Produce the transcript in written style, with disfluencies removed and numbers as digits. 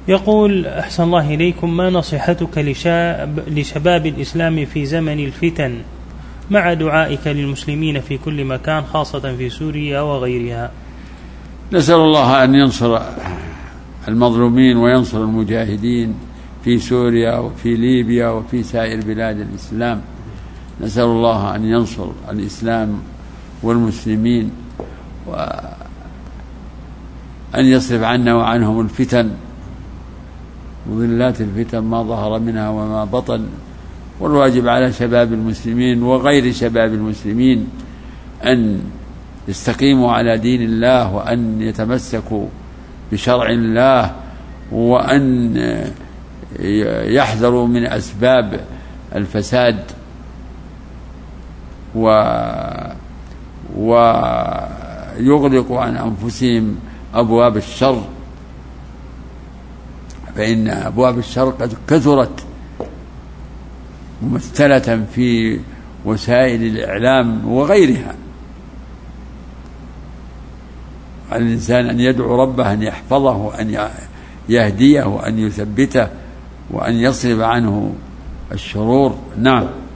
يقول: أحسن الله إليكم، ما نصيحتك لشباب الإسلام في زمن الفتن مع دعائك للمسلمين في كل مكان خاصة في سوريا وغيرها؟ نسأل الله أن ينصر المظلومين وينصر المجاهدين في سوريا وفي ليبيا وفي سائر بلاد الإسلام. نسأل الله أن ينصر الإسلام والمسلمين، وأن يصرف عنا وعنهم الفتن وظلات الفتن ما ظهر منها وما بطن. والواجب على شباب المسلمين وغير شباب المسلمين أن يستقيموا على دين الله، وأن يتمسكوا بشرع الله، وأن يحذروا من أسباب الفساد ويغلقوا عن أنفسهم أبواب الشر، فإن أبواب الشر قد كثرت ممثلة في وسائل الإعلام وغيرها. على الإنسان أن يدعو ربه أن يحفظه وأن يهديه وأن يثبته وأن يصرف عنه الشرور. نعم.